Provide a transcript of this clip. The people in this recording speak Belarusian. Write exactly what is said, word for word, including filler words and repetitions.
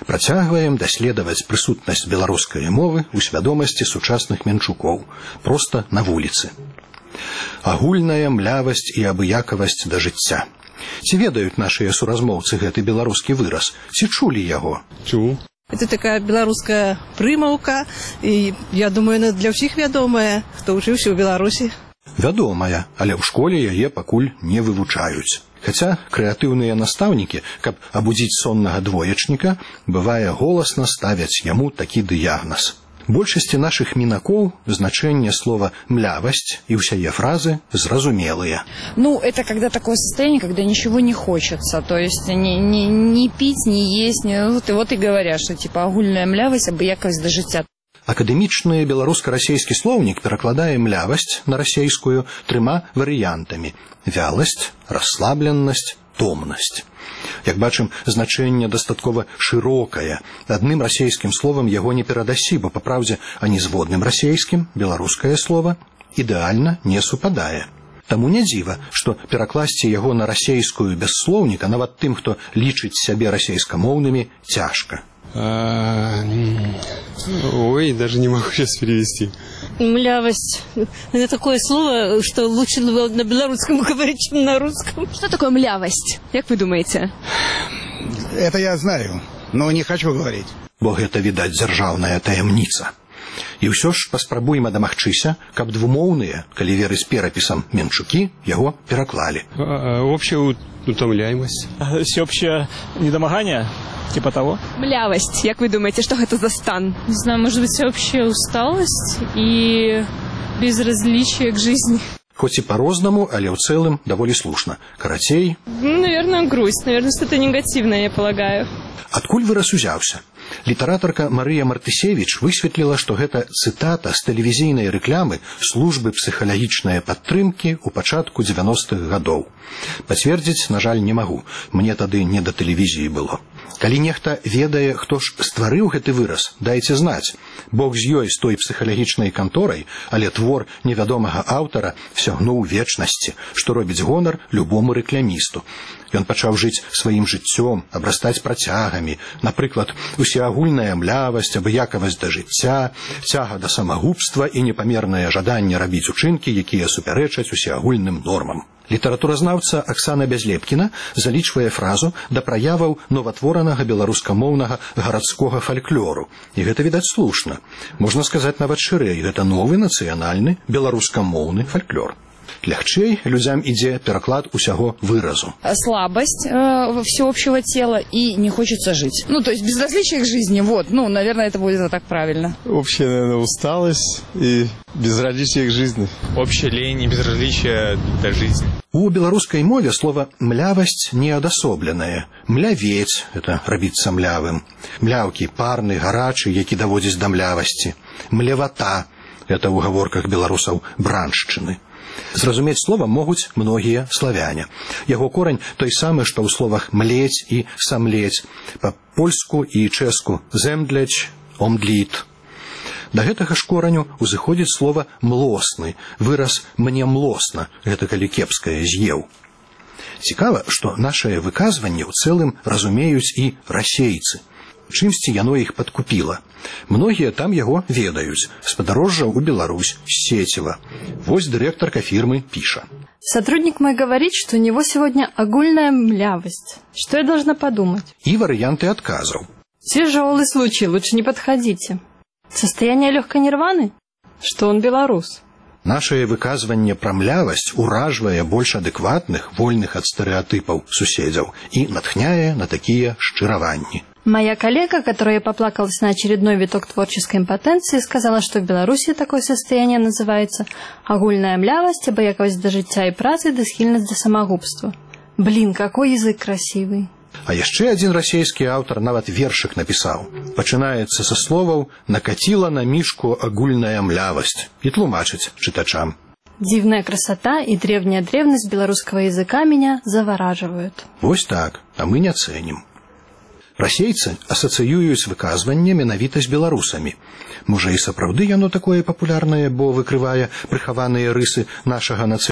Працягваем даследаваць прысутнасць беларускай мовы ў свядомасці сучасных менчукоў, проста на вуліцы. Агульная млявасць і абыякавасць да жыцця. Ці ведаюць нашыя суразмоўцы гэты беларускі выраз? Ці чулі яго? Чуў. Это такая беларуская прымаўка, і я думаю, она для ўсіх вядомая, хто ўчыўся ў Беларусі. Вядомая, але ў школе яе пакуль не вывучаюць. Хаця крэатыўныя настаўнікі, каб абудзіць соннага двоечніка, бывае голасна ставяць яму такі дыягназ. Большасці нашых мінакоў значэнне слова «млявасць» и ўсяе фразы зразумелыя. Ну, это когда такое состояние, когда ничего не хочется. То есть не, не, не пить, не есть. Не, вот, и вот и говорят, что типа агульная млявасць, абыякавасць да жыцця. Акадэмічны беларуска-расейскі слоўнік перакладае млявасць на расейскую трыма варыянтамі: вяласць, расслабленасць, томнасць. Як бачым, значэнне дастаткова шырокае. Адным расейскім словам яго не перадасі, бо па праўдзе ані з водным расейскім беларускае слова ідэальна не супадае. Таму не дзіва, што перакласці яго на расейскую без слоўніка нават тым, хто лічыць сябе расейскамоўнымі, цяжка. А, ой, даже не могу сейчас перевести. Млявость. Это такое слово, что лучше на белорусском говорить, чем на русском. Что такое млявость? Как вы думаете? Это я знаю, но не хочу говорить. Бо гэта, відаць, дзяржаўная таямніца. І ўсё ж паспрабуем дамагчыся, каб двумоўныя, калі верыць перапісам, менчукі яго пераклалі. А, общая утомляемость. Всеобщее недомогание. Типа того? Млявость. Как вы думаете, что это за стан? Не знаю, может быть, общая усталость и безразличие к жизни. Хоць і по-рознаму, але ў цэлым даволі слушна. Карацей... Ну, наверное, грусть. Наверное, что-то негативное, я полагаю. Адкуль выраз узяўся? Літаратарка Марыя Мартысевіч высветліла, што гэта цытата з тэлевізійнай рэклямы службы псіхалагічнай падтрымкі ў пачатку дзевяностых гадоў. Пацвердзіць, на жаль, не магу. Мне тады не да тэлевізіі было. Калі нехта ведае, хто ж стварыў гэты выраз, дайце знаць. Бог з ёй, з той псіхалагічнай канторай, але твор невядомага аўтара сягнуў вечнасці, што робіць гонар любому рэклямісту. Ён пачаў жыць сваім жыццём, абрастаць працягамі, напрыклад, усеагульная млявасць, абыякавасць да жыцця, цяга да самагубства і непамернае жаданне рабіць учынкі, якія супярэчаць усеагульным нормам. Літаратуразнаўца Аксана Бязлепкіна залічвае фразу да праяваў новатворанага беларускамоўнага гарадскога фальклору. І гэта, відаць, слушна. Можна сказаць нават шырэй, гэта новы нацыянальны беларускамоўны фальклор. Лягчэй людзям ідзе пераклад усяго выразу. Слабость э, всеобщего тела и не хочется жить. Ну, то есть безразличие к жизни, вот. Ну, наверное, это будет так правильно. Общая, наверное, усталость и безразличие к жизни. Общая лень и безразличие до жизни. У беларускай мове слова «млявасць» неадасобленае. «Млявець» — это рабіцца млявым. «Мляўкі» — парны, гарачы, які даводзіць да млявасці. «Млявата» — это ў гаворках беларусаў браншчыны. Зразумець слова могуць многія славяне. Яго корань той самы, што ў словах «млець» і «самлець», па-польску і чэску «земдляць», «омдліт». Да гэтага ж кораню узыходзіць слова «млосны», выраз «мне млосна», гэта калі кепскае з'еў. Цікава, што нашае выказванне ў цэлым разумеюць і расейцы. Чымсьці яно іх падкупіла. Многія там яго ведаюць. З падарожжаў у Беларусь, з Сеціва. Вось дырэктарка фірмы піша. Сотрудник мой говорит, что у него сегодня огульная млявость. Что я должна подумать? И варианты отказов. Тяжелый случай, лучше не подходите. Состояние легкой нирваны? Что он белорус? Нашае выказванне пра млявасць уражвае больш адэкватных, вольных ад стэрэатыпаў суседзяў і натхняе на такія шчыраванні. Моя коллега, которая поплакалась на очередной виток творческой импотенции, сказала, что в Беларуси такое состояние называется агульная млявость, абыякавасць да жыцця и працы, да схільнасць да самагубства. Блин, какой язык красивый. А яшчэ адзін расейскі аўтар нават вершык напісаў. Пачынаецца са словаў «накаціла на мішку агульная млявасць» і тлумачыць чытачам. Дивная красота и древняя древность белорусского языка меня завораживают. Вось так, а мы не цэнім. Расейцы асацыююць выказванне менавіта з беларусамі. Можа, і сапраўды яно такое папулярнае, бо выкрывае прыхаваныя рысы нашага нацыянальнага